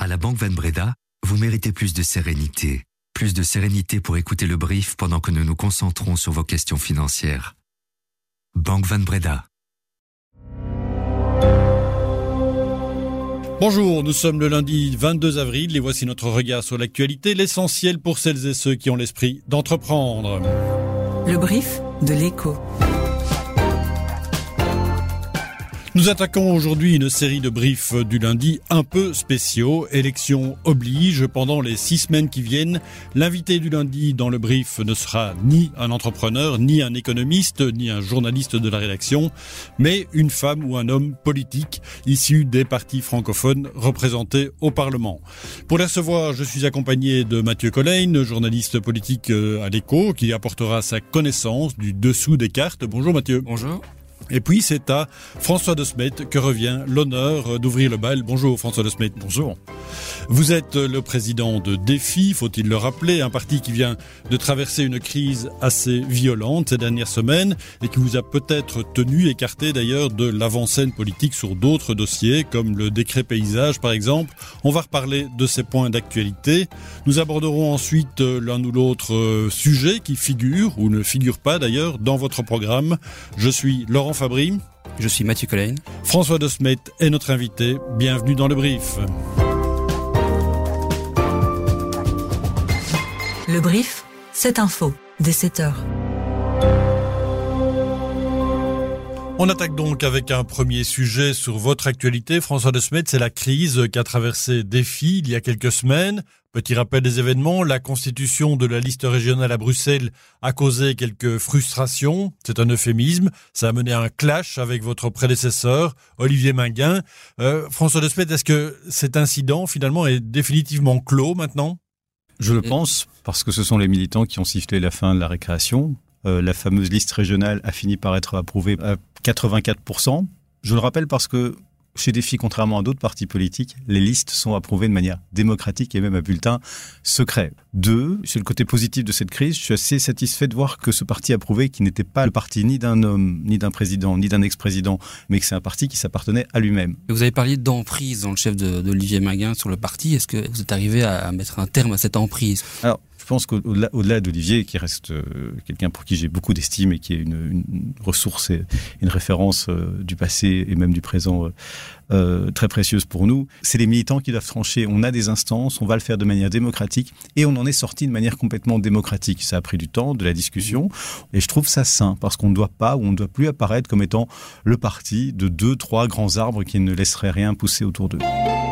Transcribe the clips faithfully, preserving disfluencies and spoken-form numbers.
À la Banque Van Breda, vous méritez plus de sérénité. Plus de sérénité pour écouter le brief pendant que nous nous concentrons sur vos questions financières. Banque Van Breda. Bonjour, nous sommes le lundi vingt-deux avril et voici notre regard sur l'actualité, l'essentiel pour celles et ceux qui ont l'esprit d'entreprendre. Le brief de l'Écho. Nous attaquons aujourd'hui une série de briefs du lundi un peu spéciaux. Élection oblige. Pendant les six semaines qui viennent, l'invité du lundi dans le brief ne sera ni un entrepreneur, ni un économiste, ni un journaliste de la rédaction, mais une femme ou un homme politique issu des partis francophones représentés au Parlement. Pour les recevoir, je suis accompagné de Mathieu Collein, journaliste politique à l'Écho, qui apportera sa connaissance du dessous des cartes. Bonjour Mathieu. Bonjour. Et puis c'est à François De Smet que revient l'honneur d'ouvrir le bal. Bonjour François De Smet. Bonjour. Vous êtes le président de Défi, faut-il le rappeler, un parti qui vient de traverser une crise assez violente ces dernières semaines et qui vous a peut-être tenu écarté d'ailleurs de l'avant-scène politique sur d'autres dossiers comme le décret paysage par exemple. On va reparler de ces points d'actualité. Nous aborderons ensuite l'un ou l'autre sujet qui figure ou ne figure pas d'ailleurs dans votre programme. Je suis Laurent Fabry. Je suis Mathieu Collein. François De Smet est notre invité. Bienvenue dans le brief. Le brief, c'est info, dès sept heures. On attaque donc avec un premier sujet sur votre actualité. François De Smet, c'est la crise qu'a traversé Défi il y a quelques semaines. Petit rappel des événements, la constitution de la liste régionale à Bruxelles a causé quelques frustrations. C'est un euphémisme. Ça a mené à un clash avec votre prédécesseur, Olivier Minguin. Euh, François De Smet, est-ce que cet incident finalement est définitivement clos maintenant ? Je le pense, parce que ce sont les militants qui ont sifflé la fin de la récréation. Euh, la fameuse liste régionale a fini par être approuvée à quatre-vingt-quatre pour cent. Je le rappelle parce que chez Défi, contrairement à d'autres partis politiques, les listes sont approuvées de manière démocratique et même à bulletin secret. Deux, sur le côté positif de cette crise, je suis assez satisfait de voir que ce parti a prouvé qu'il n'était pas le parti ni d'un homme, ni d'un président, ni d'un ex-président, mais que c'est un parti qui s'appartenait à lui-même. Vous avez parlé d'emprise dans le chef de, d'Olivier Minguin sur le parti. Est-ce que vous êtes arrivé à mettre un terme à cette emprise ? Alors, je pense qu'au-delà au-delà d'Olivier, qui reste euh, quelqu'un pour qui j'ai beaucoup d'estime et qui est une, une ressource et une référence euh, du passé et même du présent euh, euh, très précieuse pour nous, c'est les militants qui doivent trancher. On a des instances, on va le faire de manière démocratique et on en est sorti de manière complètement démocratique. Ça a pris du temps, de la discussion et je trouve ça sain parce qu'on ne doit pas ou on ne doit plus apparaître comme étant le parti de deux, trois grands arbres qui ne laisseraient rien pousser autour d'eux.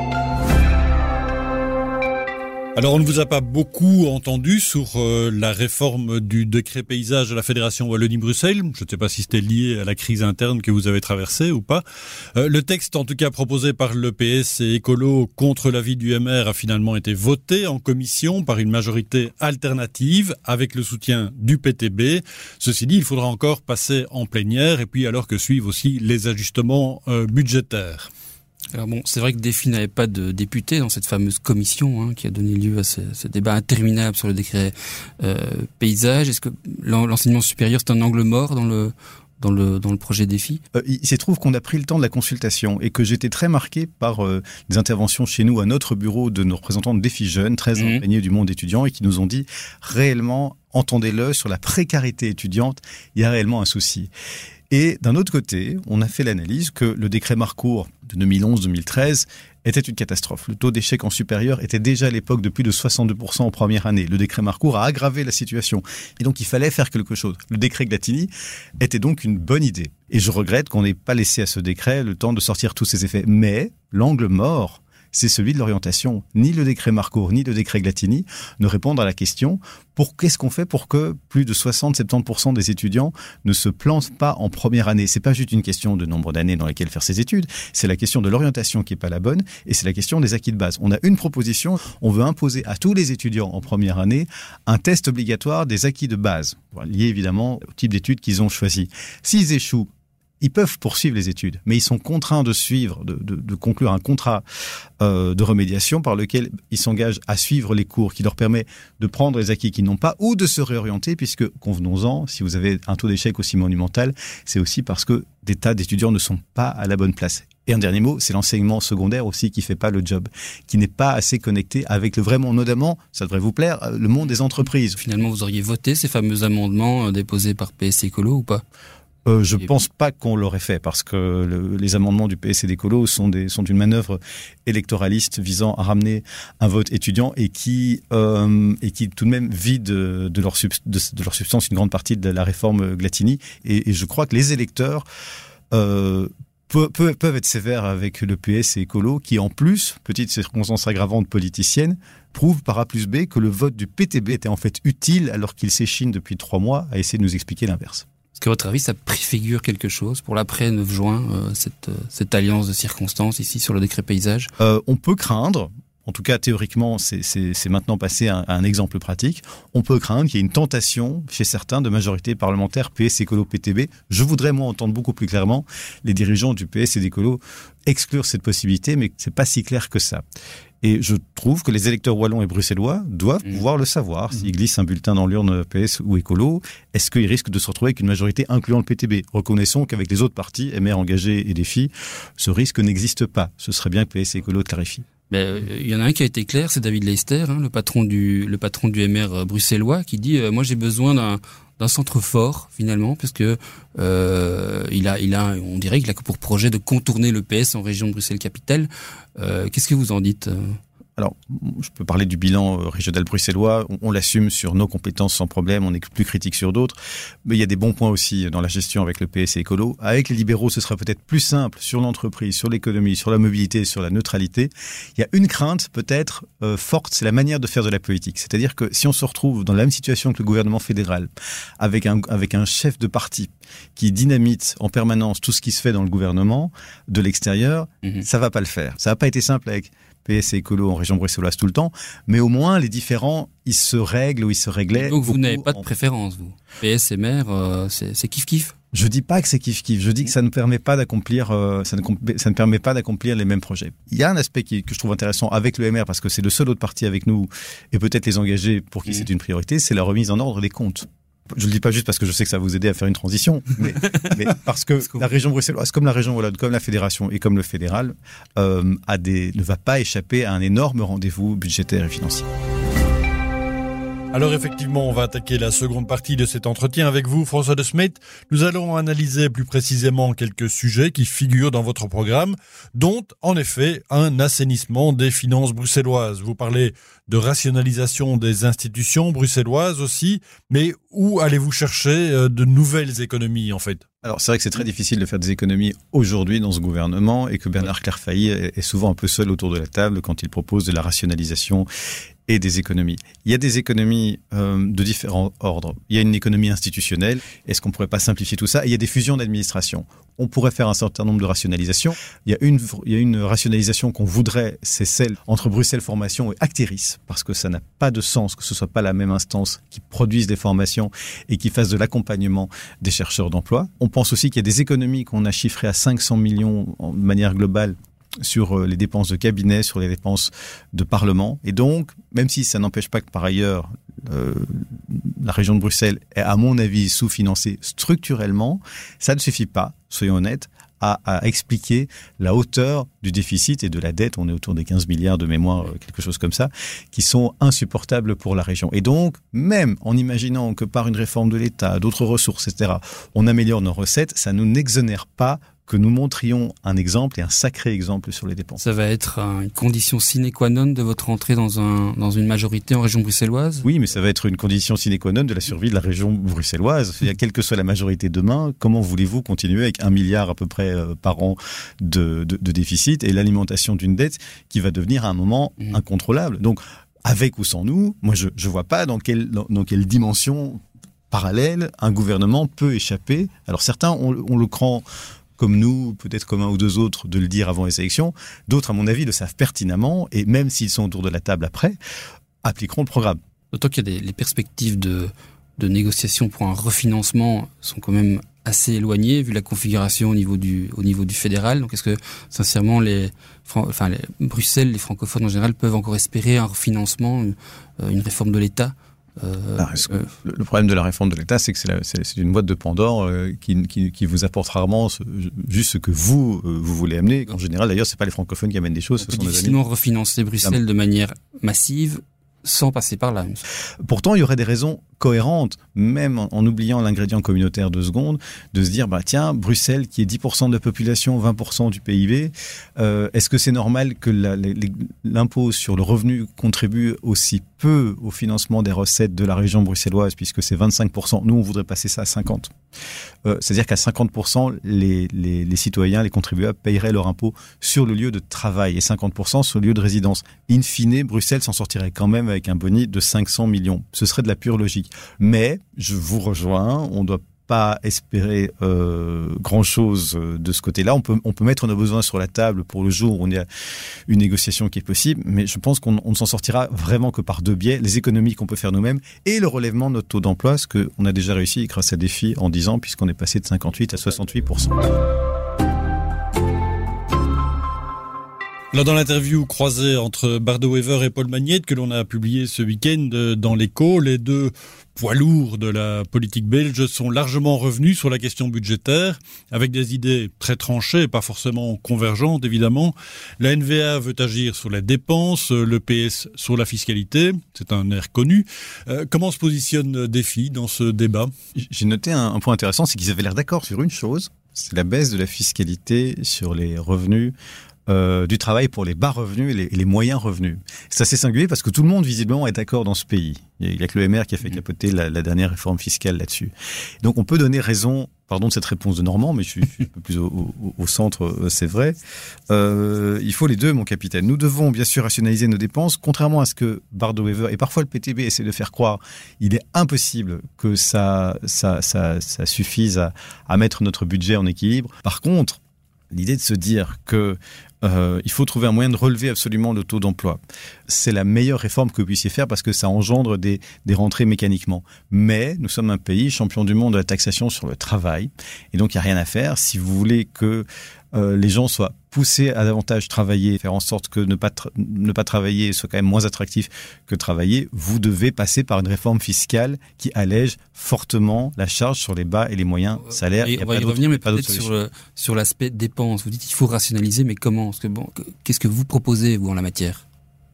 Alors on ne vous a pas beaucoup entendu sur euh, la réforme du décret paysage à la Fédération Wallonie-Bruxelles. Je ne sais pas si c'était lié à la crise interne que vous avez traversée ou pas. Euh, le texte en tout cas proposé par le P S et Écolo contre l'avis du M R a finalement été voté en commission par une majorité alternative avec le soutien du P T B. Ceci dit, il faudra encore passer en plénière et puis alors que suivent aussi les ajustements euh, budgétaires. Alors bon, c'est vrai que Défi n'avait pas de député dans cette fameuse commission hein, qui a donné lieu à ce, ce débat interminable sur le décret euh, paysage. Est-ce que l'enseignement supérieur, c'est un angle mort dans le dans le dans le projet Défi ? euh, Il se trouve qu'on a pris le temps de la consultation et que j'étais très marqué par euh, des interventions chez nous à notre bureau de nos représentants de Défi Jeunes, très mmh. imprégnés du monde étudiant et qui nous ont dit réellement, entendez-le, sur la précarité étudiante, il y a réellement un souci. Et d'un autre côté, on a fait l'analyse que le décret Marcourt de deux mille onze deux mille treize était une catastrophe. Le taux d'échec en supérieur était déjà à l'époque de plus de soixante-deux pour cent en première année. Le décret Marcourt a aggravé la situation. Et donc, il fallait faire quelque chose. Le décret Glatini était donc une bonne idée. Et je regrette qu'on n'ait pas laissé à ce décret le temps de sortir tous ses effets. Mais l'angle mort, c'est celui de l'orientation. Ni le décret Marcourt, ni le décret Glatini ne répondent à la question pour qu'est-ce qu'on fait pour que plus de soixante à soixante-dix pour cent des étudiants ne se plantent pas en première année. C'est pas juste une question de nombre d'années dans lesquelles faire ses études, c'est la question de l'orientation qui est pas la bonne et c'est la question des acquis de base. On a une proposition, on veut imposer à tous les étudiants en première année un test obligatoire des acquis de base, lié évidemment au type d'études qu'ils ont choisi. S'ils échouent, ils peuvent poursuivre les études, mais ils sont contraints de suivre, de, de, de conclure un contrat euh, de remédiation par lequel ils s'engagent à suivre les cours qui leur permet de prendre les acquis qu'ils n'ont pas ou de se réorienter, puisque, convenons-en, si vous avez un taux d'échec aussi monumental, c'est aussi parce que des tas d'étudiants ne sont pas à la bonne place. Et un dernier mot, c'est l'enseignement secondaire aussi qui fait pas le job, qui n'est pas assez connecté avec le vrai monde, notamment, ça devrait vous plaire, le monde des entreprises. Finalement, vous auriez voté ces fameux amendements déposés par P S Écolo ou pas ? Euh, je ne pense pas qu'on l'aurait fait parce que le, les amendements du P S et d'Écolo sont, des, sont une manœuvre électoraliste visant à ramener un vote étudiant et qui, euh, et qui tout de même vide de, de, leur sub, de, de leur substance une grande partie de la réforme Glatini. Et, et je crois que les électeurs euh, peuvent, peuvent être sévères avec le P S et Écolo qui, en plus, petite circonstance aggravante politicienne, prouve par A plus B que le vote du P T B était en fait utile alors qu'il s'échine depuis trois mois à essayer de nous expliquer l'inverse. Est-ce qu'à votre avis, ça préfigure quelque chose pour l'après neuf juin, euh, cette, euh, cette alliance de circonstances ici sur le décret paysage ? euh, On peut craindre, en tout cas théoriquement, c'est, c'est, c'est maintenant passé à, à un exemple pratique, on peut craindre qu'il y ait une tentation chez certains de majorité parlementaire P S, Écolo, P T B. Je voudrais, moi, entendre beaucoup plus clairement les dirigeants du P S et d'Écolo exclure cette possibilité, mais c'est pas si clair que ça. Et je trouve que les électeurs wallons et bruxellois doivent mmh. pouvoir le savoir. S'ils glissent un bulletin dans l'urne P S ou Écolo, est-ce qu'ils risquent de se retrouver avec une majorité incluant le P T B ? Reconnaissons qu'avec les autres partis, M R engagés et Défi, ce risque n'existe pas. Ce serait bien que P S et Écolo clarifient. Il euh, y en a un qui a été clair, c'est David Leister, hein, le patron du le patron du M R bruxellois, qui dit euh, moi j'ai besoin d'un d'un centre fort finalement, parce que euh, il a il a on dirait qu'il a pour projet de contourner le P S en région de Bruxelles-Capitale. Euh, qu'est-ce que vous en dites ? Alors, je peux parler du bilan régional bruxellois. On, on l'assume sur nos compétences sans problème. On est plus critique sur d'autres. Mais il y a des bons points aussi dans la gestion avec le P S et Écolo. Avec les libéraux, ce sera peut-être plus simple sur l'entreprise, sur l'économie, sur la mobilité, sur la neutralité. Il y a une crainte peut-être euh, forte, c'est la manière de faire de la politique. C'est-à-dire que si on se retrouve dans la même situation que le gouvernement fédéral, avec un, avec un chef de parti qui dynamite en permanence tout ce qui se fait dans le gouvernement de l'extérieur, mmh. ça va pas le faire. Ça n'a pas été simple avec P S et Écolo en région bruxelloise tout le temps, mais au moins les différends, ils se règlent ou ils se réglaient. Donc vous n'avez pas de en... préférence, vous ? P S et M R, euh, c'est, c'est kiff-kiff ? Je dis pas que c'est kiff-kiff, je dis que ça ne permet pas d'accomplir, euh, ça, ne, ça ne permet pas d'accomplir les mêmes projets. Il y a un aspect qui, que je trouve intéressant avec le M R, parce que c'est le seul autre parti avec nous, et peut-être les engagés pour qui mmh. c'est une priorité, c'est la remise en ordre des comptes. Je le dis pas juste parce que je sais que ça va vous aider à faire une transition, mais, mais parce que la région bruxelloise, comme la région wallonne, comme la fédération et comme le fédéral, euh, a des, ne va pas échapper à un énorme rendez-vous budgétaire et financier. Alors effectivement, on va attaquer la seconde partie de cet entretien avec vous, François de Smedt. Nous allons analyser plus précisément quelques sujets qui figurent dans votre programme, dont en effet un assainissement des finances bruxelloises. Vous parlez de rationalisation des institutions bruxelloises aussi, mais où allez-vous chercher de nouvelles économies en fait ? Alors c'est vrai que c'est très difficile de faire des économies aujourd'hui dans ce gouvernement et que Bernard Clairfailly est souvent un peu seul autour de la table quand il propose de la rationalisation et des économies. Il y a des économies euh, de différents ordres. Il y a une économie institutionnelle. Est-ce qu'on ne pourrait pas simplifier tout ça ? Et il y a des fusions d'administration. On pourrait faire un certain nombre de rationalisations. Il y a une, il y a une rationalisation qu'on voudrait, c'est celle entre Bruxelles Formation et Acteris, parce que ça n'a pas de sens que ce soit pas la même instance qui produise des formations et qui fasse de l'accompagnement des chercheurs d'emploi. On pense aussi qu'il y a des économies qu'on a chiffrées à cinq cents millions de manière globale sur les dépenses de cabinet, sur les dépenses de parlement. Et donc, même si ça n'empêche pas que par ailleurs, euh, la région de Bruxelles est, à mon avis, sous-financée structurellement, ça ne suffit pas, soyons honnêtes, à, à expliquer la hauteur du déficit et de la dette. On est autour des quinze milliards de mémoire, quelque chose comme ça, qui sont insupportables pour la région. Et donc, même en imaginant que par une réforme de l'État, d'autres ressources, et cetera, on améliore nos recettes, ça ne nous n'exonère pas que nous montrions un exemple et un sacré exemple sur les dépenses. Ça va être une condition sine qua non de votre entrée dans, un, dans une majorité en région bruxelloise ? Oui, mais ça va être une condition sine qua non de la survie de la région bruxelloise. Il y a, quelle que soit la majorité demain, comment voulez-vous continuer avec un milliard à peu près euh, par an de, de, de déficit et l'alimentation d'une dette qui va devenir à un moment mmh. incontrôlable. Donc, avec ou sans nous, moi je ne vois pas dans quelle, dans, dans quelle dimension parallèle un gouvernement peut échapper. Alors certains, on, on le cran comme nous, peut-être comme un ou deux autres, de le dire avant les élections. D'autres, à mon avis, le savent pertinemment, et même s'ils sont autour de la table après, appliqueront le programme. D'autant qu'il y a des les perspectives de, de négociation pour un refinancement sont quand même assez éloignées, vu la configuration au niveau du, au niveau du fédéral. Donc est-ce que, sincèrement, les, enfin, les, Bruxelles, les francophones en général, peuvent encore espérer un refinancement, une, une réforme de l'État Euh, ah, euh, le, le problème de la réforme de l'État, c'est que c'est, la, c'est, c'est une boîte de Pandore euh, qui, qui, qui vous apporte rarement ce, juste ce que vous, euh, vous voulez amener. En général, d'ailleurs, c'est pas les francophones qui amènent des choses. On ce peut sont difficilement refinancer Bruxelles ah, de manière massive sans passer par là. Pourtant, il y aurait des raisons cohérentes, même en, en oubliant l'ingrédient communautaire deux secondes, de se dire, bah, tiens, Bruxelles, qui est dix pour cent de la population, vingt pour cent du P I B, euh, est-ce que c'est normal que la, les, l'impôt sur le revenu contribue aussi peu au financement des recettes de la région bruxelloise, puisque c'est vingt-cinq pour cent. Nous, on voudrait passer ça à cinquante pour cent. Euh, c'est-à-dire qu'à cinquante pour cent, les, les, les citoyens, les contribuables paieraient leur impôt sur le lieu de travail et cinquante pour cent sur le lieu de résidence. In fine, Bruxelles s'en sortirait quand même avec un boni de cinq cents millions. Ce serait de la pure logique. Mais, je vous rejoins, on ne doit pas espérer euh, grand-chose de ce côté-là. On peut, on peut mettre nos besoins sur la table pour le jour où il y a une négociation qui est possible, mais je pense qu'on on ne s'en sortira vraiment que par deux biais, les économies qu'on peut faire nous-mêmes et le relèvement de notre taux d'emploi, ce qu'on a déjà réussi grâce à Défi en dix ans, puisqu'on est passé de cinquante-huit à soixante-huit pour cent. Là, dans l'interview croisée entre Bardo Wever et Paul Magnette que l'on a publié ce week-end dans l'Écho, les deux poids lourds de la politique belge sont largement revenus sur la question budgétaire, avec des idées très tranchées, pas forcément convergentes évidemment. La N V A veut agir sur les dépenses, le P S sur la fiscalité, c'est un air connu. Euh, comment se positionne Défi dans ce débat ? J'ai noté un, un point intéressant, c'est qu'ils avaient l'air d'accord sur une chose, c'est la baisse de la fiscalité sur les revenus Euh, du travail pour les bas revenus et les, et les moyens revenus. C'est assez singulier parce que tout le monde visiblement est d'accord dans ce pays. Il n'y a que le M R qui a fait capoter la, la dernière réforme fiscale là-dessus. Donc on peut donner raison, pardon de cette réponse de Normand, mais je suis, je suis un peu plus au, au, au centre, c'est vrai. Euh, il faut les deux, mon capitaine. Nous devons bien sûr rationaliser nos dépenses, contrairement à ce que Bardo Wever et parfois le P T B essaient de faire croire. Il est impossible que ça, ça, ça, ça suffise à, à mettre notre budget en équilibre. Par contre, l'idée de se dire que euh, il faut trouver un moyen de relever absolument le taux d'emploi, c'est la meilleure réforme que vous puissiez faire parce que ça engendre des, des rentrées mécaniquement. Mais nous sommes un pays champion du monde de la taxation sur le travail et donc il n'y a rien à faire. Si vous voulez que euh, les gens soient poussés à davantage travailler, faire en sorte que ne pas, tra- ne pas travailler soit quand même moins attractif que travailler, vous devez passer par une réforme fiscale qui allège fortement la charge sur les bas et les moyens salaires. Et on va y revenir, mais peut-être sur, le, sur l'aspect dépenses. Vous dites qu'il faut rationaliser, mais comment ? Parce que bon, qu'est-ce que vous proposez, vous, en la matière ?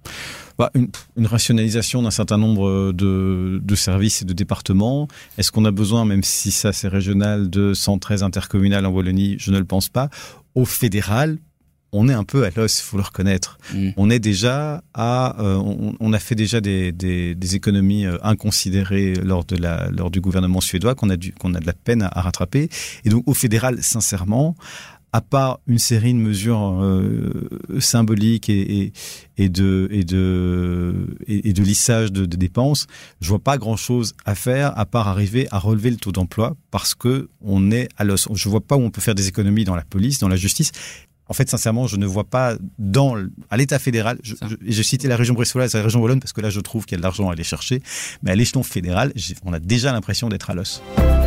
Bah, une, une rationalisation d'un certain nombre de, de services et de départements. Est-ce qu'on a besoin, même si ça c'est régional, de cent treize intercommunales en Wallonie ? Je ne le pense pas. Au fédéral, on est un peu à l'os, il faut le reconnaître. Mmh. On est déjà à, euh, on, on a fait déjà des, des, des économies euh, inconsidérées lors de la, lors du gouvernement suédois qu'on a dû, qu'on a de la peine à, à rattraper. Et donc au fédéral, sincèrement, à part une série de mesures euh, symboliques et, et, et de et de et, et de lissage de, de dépenses, je vois pas grand-chose à faire à part arriver à relever le taux d'emploi parce que on est à l'os. Je vois pas où on peut faire des économies dans la police, dans la justice. En fait, sincèrement, je ne vois pas dans à l'État fédéral. Je, je, j'ai cité la région bruxelloise, la région wallonne parce que là, je trouve qu'il y a de l'argent à aller chercher. Mais à l'échelon fédéral, on a déjà l'impression d'être à l'os.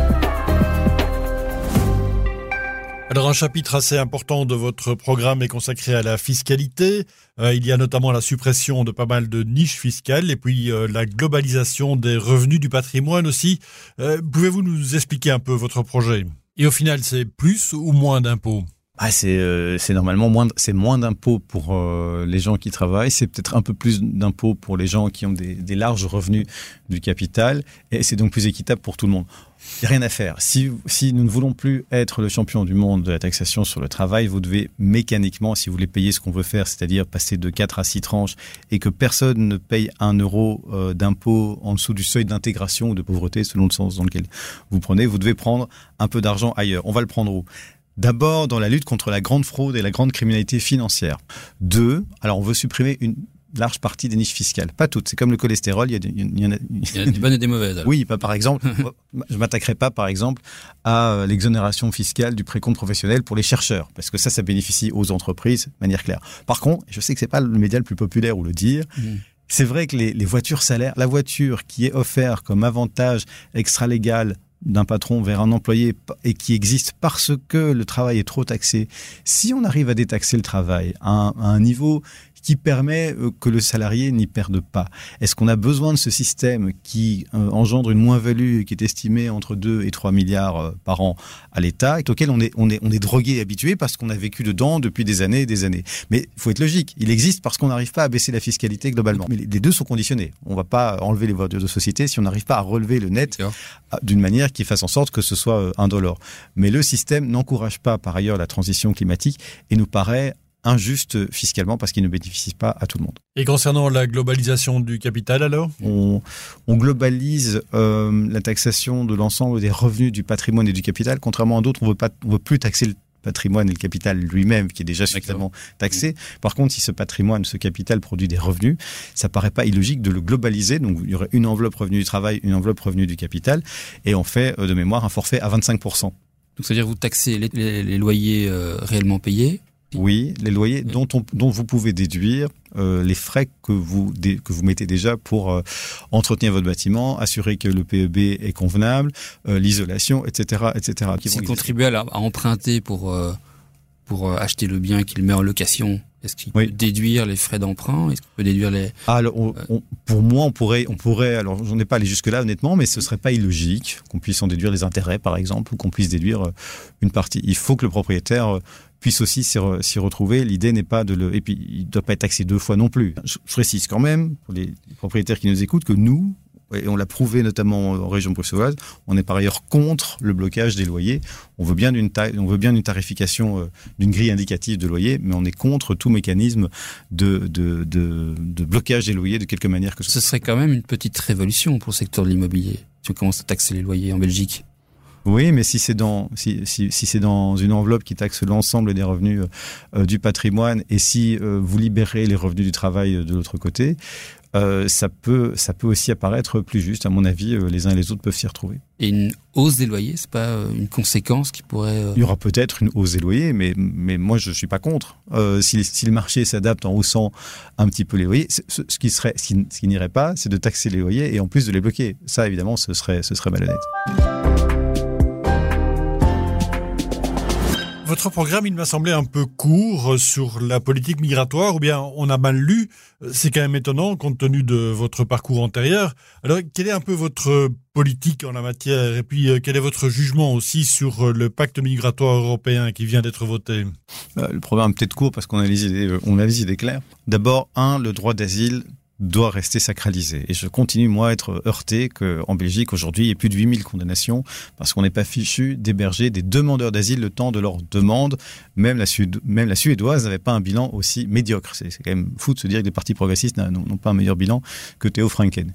Alors un chapitre assez important de votre programme est consacré à la fiscalité. Euh, il y a notamment la suppression de pas mal de niches fiscales et puis euh, la globalisation des revenus du patrimoine aussi. Euh, pouvez-vous nous expliquer un peu votre projet ? Et au final, c'est plus ou moins d'impôts ? Ah, c'est, euh, c'est normalement moins, c'est moins d'impôts pour euh, les gens qui travaillent, c'est peut-être un peu plus d'impôts pour les gens qui ont des, des larges revenus du capital, et c'est donc plus équitable pour tout le monde. Il n'y a rien à faire. Si, si nous ne voulons plus être le champion du monde de la taxation sur le travail, vous devez mécaniquement, si vous voulez payer ce qu'on veut faire, c'est-à-dire passer de quatre à six tranches, et que personne ne paye un euro euh, d'impôt en dessous du seuil d'intégration ou de pauvreté, selon le sens dans lequel vous prenez, vous devez prendre un peu d'argent ailleurs. On va le prendre où ? D'abord, dans la lutte contre la grande fraude et la grande criminalité financière. Deux, alors on veut supprimer une large partie des niches fiscales. Pas toutes, c'est comme le cholestérol, il y, a, il y en a... Il y a des bonnes et des mauvaises. Alors. Oui, pas par exemple, je ne m'attaquerai pas par exemple à l'exonération fiscale du précompte professionnel pour les chercheurs, parce que ça, ça bénéficie aux entreprises de manière claire. Par contre, je sais que ce n'est pas le média le plus populaire où le dire, mmh. C'est vrai que les, les voitures salaires, la voiture qui est offerte comme avantage extra-légal d'un patron vers un employé et qui existe parce que le travail est trop taxé, si on arrive à détaxer le travail à un, à un niveau qui permet euh, que le salarié n'y perde pas. Est-ce qu'on a besoin de ce système qui euh, engendre une moins-value qui est estimée entre deux et trois milliards euh, par an à l'État, et auquel on est, on est, on est drogué et habitué parce qu'on a vécu dedans depuis des années et des années. Mais il faut être logique, il existe parce qu'on n'arrive pas à baisser la fiscalité globalement. Mais les deux sont conditionnés. On ne va pas enlever les voitures de société si on n'arrive pas à relever le net d'une manière qui fasse en sorte que ce soit indolore. Mais le système n'encourage pas par ailleurs la transition climatique et nous paraît injuste fiscalement parce qu'il ne bénéficie pas à tout le monde. Et concernant la globalisation du capital alors ? On, on globalise euh, la taxation de l'ensemble des revenus du patrimoine et du capital. Contrairement à d'autres, on ne veut plus taxer le patrimoine et le capital lui-même qui est déjà suffisamment taxé. Par contre, si ce patrimoine, ce capital produit des revenus, ça paraît pas illogique de le globaliser. Donc, il y aurait une enveloppe revenu du travail, une enveloppe revenu du capital et on fait de mémoire un forfait à vingt-cinq pour cent. Donc, c'est-à-dire vous taxez les, les, les loyers euh, réellement payés. Oui, les loyers oui. dont, on, dont vous pouvez déduire euh, les frais que vous, dé, que vous mettez déjà pour euh, entretenir votre bâtiment, assurer que le P E B est convenable, euh, l'isolation, et cetera, et cetera. Si le contribuable a, a emprunté pour, euh, pour euh, acheter le bien qu'il met en location, est-ce qu'il oui. peut déduire les frais d'emprunt ? Est-ce qu'il peut déduire les... Ah, alors, on, on, pour moi, on pourrait, on pourrait, alors j'en ai pas allé jusque-là honnêtement, mais ce serait pas illogique qu'on puisse en déduire les intérêts, par exemple, ou qu'on puisse déduire une partie. Il faut que le propriétaire puisse aussi s'y, re, s'y retrouver. L'idée n'est pas de le... Et puis, il ne doit pas être taxé deux fois non plus. Je, je précise quand même, pour les propriétaires qui nous écoutent, que nous, et on l'a prouvé notamment en région bruxelloise, on est par ailleurs contre le blocage des loyers. On veut bien d'une, ta... on veut bien d'une tarification, euh, d'une grille indicative de loyer, mais on est contre tout mécanisme de, de, de, de blocage des loyers de quelque manière que ce soit. Ce serait quand même une petite révolution pour le secteur de l'immobilier, si on commence à taxer les loyers en Belgique. Oui, mais si c'est dans si si si c'est dans une enveloppe qui taxe l'ensemble des revenus euh, du patrimoine et si euh, vous libérez les revenus du travail de l'autre côté, euh, ça peut ça peut aussi apparaître plus juste. À mon avis, euh, les uns et les autres peuvent s'y retrouver. Et une hausse des loyers, c'est pas euh, une conséquence qui pourrait... Euh... Il y aura peut-être une hausse des loyers, mais mais moi je suis pas contre. Euh, si si le marché s'adapte en haussant un petit peu les loyers, ce, ce qui serait ce qui, ce qui n'irait pas, c'est de taxer les loyers et en plus de les bloquer. Ça évidemment, ce serait ce serait malhonnête. Votre programme, il m'a semblé un peu court sur la politique migratoire, ou bien on a mal lu. C'est quand même étonnant compte tenu de votre parcours antérieur. Alors, quelle est un peu votre politique en la matière ? Et puis, quel est votre jugement aussi sur le pacte migratoire européen qui vient d'être voté ? Le programme est peut-être court parce qu'on a les idées, on a les idées claires. D'abord, un, le droit d'asile doit rester sacralisé. Et je continue, moi, à être heurté qu'en Belgique, aujourd'hui, il y ait plus de huit mille condamnations parce qu'on n'est pas fichu d'héberger des demandeurs d'asile le temps de leur demande. Même la, Suédo- même la Suédoise n'avait pas un bilan aussi médiocre. C'est, c'est quand même fou de se dire que les partis progressistes n'ont, n'ont pas un meilleur bilan que Theo Franken.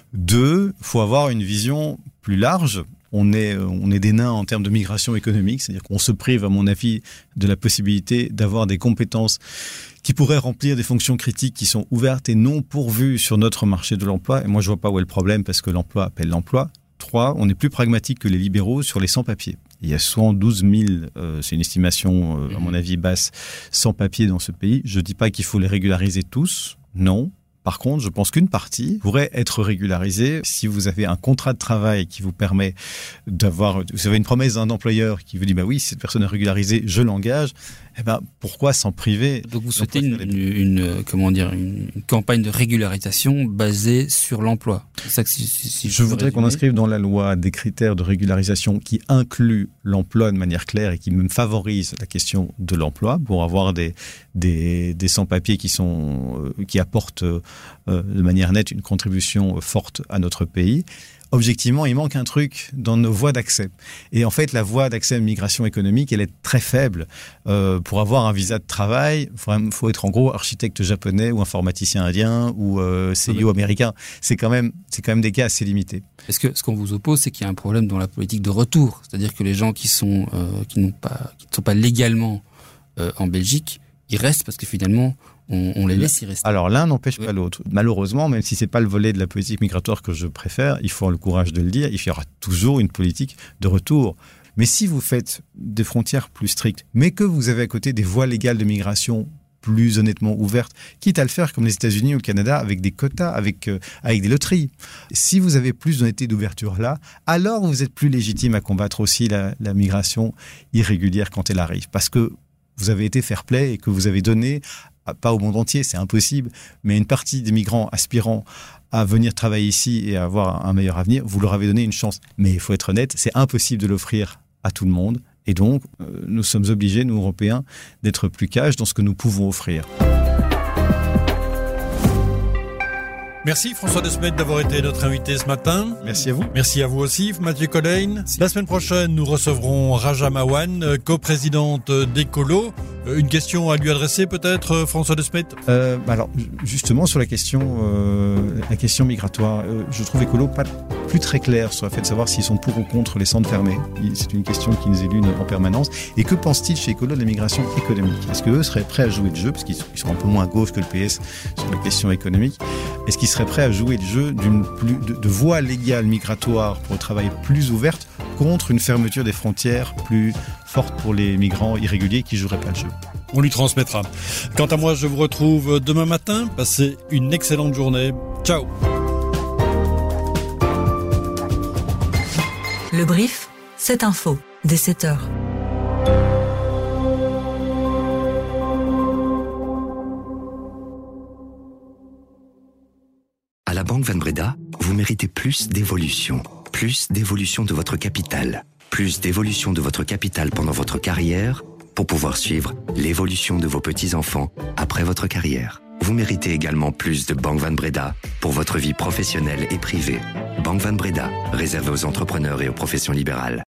Deux, il faut avoir une vision plus large. On est, on est des nains en termes de migration économique, c'est-à-dire qu'on se prive, à mon avis, de la possibilité d'avoir des compétences qui pourraient remplir des fonctions critiques qui sont ouvertes et non pourvues sur notre marché de l'emploi. Et moi, je vois pas où est le problème parce que l'emploi appelle l'emploi. Trois, on est plus pragmatique que les libéraux sur les sans-papiers. Il y a soixante-douze mille, euh, c'est une estimation, euh, à mon avis, basse, sans-papiers dans ce pays. Je dis pas qu'il faut les régulariser tous, non. Par contre, je pense qu'une partie pourrait être régularisée si vous avez un contrat de travail qui vous permet d'avoir... Vous avez une promesse d'un employeur qui vous dit bah « oui, si cette personne est régularisée, je l'engage ». Eh ben, pourquoi s'en priver ? Donc vous souhaitez une, une, une, comment dire, une, une campagne de régularisation basée sur l'emploi. C'est ça que si, si, si je, je voudrais résumer. Qu'on inscrive dans la loi des critères de régularisation qui incluent l'emploi de manière claire et qui même favorisent la question de l'emploi pour avoir des, des, des sans-papiers qui, sont, euh, qui apportent euh, de manière nette une contribution forte à notre pays. Objectivement, il manque un truc dans nos voies d'accès. Et en fait, la voie d'accès à l'immigration économique, elle est très faible. Euh, pour avoir un visa de travail, il faut, faut être en gros architecte japonais ou informaticien indien ou euh, C E O américain. C'est quand même, c'est quand même des cas assez limités. Est-ce que ce qu'on vous oppose, c'est qu'il y a un problème dans la politique de retour, c'est-à-dire que les gens qui sont euh, qui n'ont pas, qui ne sont pas légalement euh, en Belgique, ils restent parce que finalement on, on les laisse y rester. Alors l'un n'empêche oui. pas l'autre. Malheureusement, même si c'est pas le volet de la politique migratoire que je préfère, il faut avoir le courage de le dire, il y aura toujours une politique de retour. Mais si vous faites des frontières plus strictes, mais que vous avez à côté des voies légales de migration plus honnêtement ouvertes, quitte à le faire comme les États-Unis ou le Canada avec des quotas, avec, euh, avec des loteries. Si vous avez plus d'honnêteté d'ouverture là, alors vous êtes plus légitime à combattre aussi la, la migration irrégulière quand elle arrive. Parce que vous avez été fair-play et que vous avez donné pas au monde entier, c'est impossible, mais une partie des migrants aspirant à venir travailler ici et à avoir un meilleur avenir, vous leur avez donné une chance. Mais il faut être honnête, c'est impossible de l'offrir à tout le monde. Et donc, euh, nous sommes obligés, nous Européens, d'être plus cash dans ce que nous pouvons offrir. Merci François Desmet d'avoir été notre invité ce matin. Merci à vous. Merci à vous aussi, Mathieu Collein. La semaine prochaine, nous recevrons Raja Mawan, coprésidente d'Ecolo. Une question à lui adresser peut-être, François Desmet euh, Alors, justement, sur la question, euh, la question migratoire, euh, je trouve Ecolo pas plus très clair sur le fait de savoir s'ils sont pour ou contre les centres fermés. C'est une question qui nous élude en permanence. Et que pense-t-il chez Ecolo de l'immigration économique ? Est-ce qu'eux seraient prêts à jouer le jeu, parce qu'ils sont un peu moins à gauche que le P S sur la question économique ? Est-ce qu'ils seraient prêts à jouer le jeu d'une plus, de, de voie légale migratoire pour le travail plus ouverte contre une fermeture des frontières plus forte pour les migrants irréguliers qui ne joueraient pas le jeu ? On lui transmettra. Quant à moi, je vous retrouve demain matin. Passez une excellente journée. Ciao. Le brief, cette info, dès sept heures. À la Banque Van Breda, vous méritez plus d'évolution. Plus d'évolution de votre capital. Plus d'évolution de votre capital pendant votre carrière pour pouvoir suivre l'évolution de vos petits-enfants après votre carrière. Vous méritez également plus de Banque Van Breda pour votre vie professionnelle et privée. Banque Van Breda, réservée aux entrepreneurs et aux professions libérales.